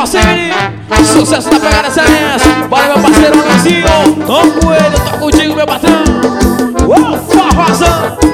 você, menino. Sucesso da pegada excelência. Bora, meu parceiro Luizinho. Tô com ele, tô contigo, meu patrão. Forrozão.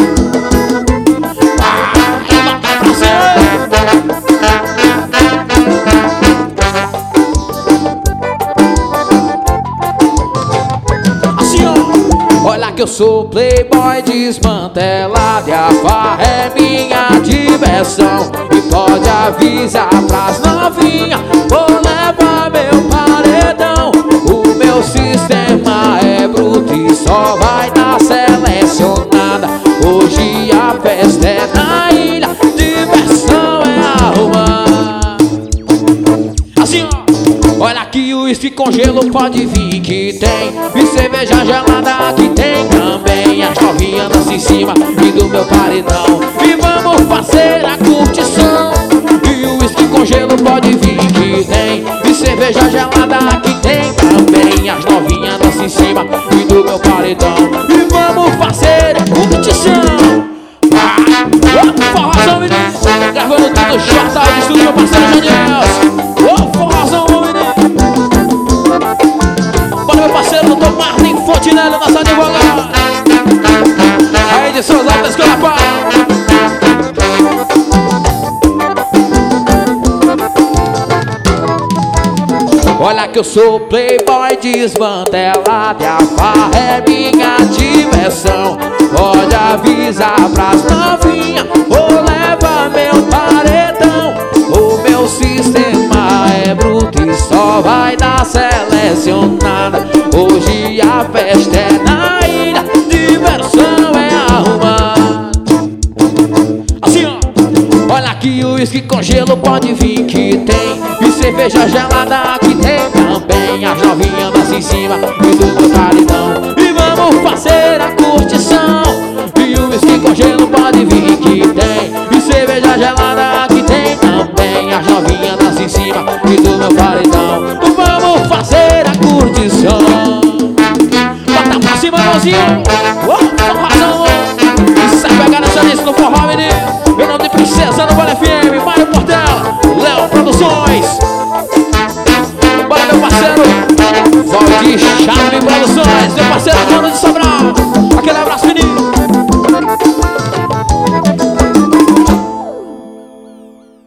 Olha que eu sou playboy desmantelado e a farra é minha diversão. E pode avisar pras novinhas, vou levar meu paredão. O meu sistema é bruto e só vai dar selecionada. Hoje a festa é na ilha, diversão é arrumar. Assim ó. Olha que o uísque com gelo pode vir que tem, e cerveja gelada que tem também. As novinhas dançam em cima e do meu paredão, e vamos fazer a curtição. E o uísque com gelo pode vir que tem, e cerveja gelada que tem também. As novinhas dançam em cima e do meu paredão, e vamos fazer a curtição. Forrozão, menino, gravando tudo J ao estúdio, meu parceiro Janiel. Forrozão, meu parceiro doutor Martin Fontinelli, nosso advogado. A edição da Escola Pá. Olha que eu sou playboy desmantelado e a farra é minha diversão. Pode avisar pras novinhas, vou levar meu paredão. O meu sistema é bruto e só vai dar selecionada. Hoje a festa é na ilha, diversão é arrumar. Assim ó. Olha que o uísque com gelo pode vir que tem, e cerveja gelada que tem também. As novinhas dançam em cima e do meu paredão, e vamos fazer a curtição. E o uísque com gelo pode vir que tem, e cerveja gelada que tem também. As novinhas dançam em cima e do meu paredão, vamos fazer a curtição. Bota pra cima, mãozinho. Forrozão. E sai pegando essa lista no forró, menino. Em nome de Princesa no Vale FM, Mário Portela, Léo Produções. Bora, meu parceiro Valdir Chave Produções, meu parceiro Dono de São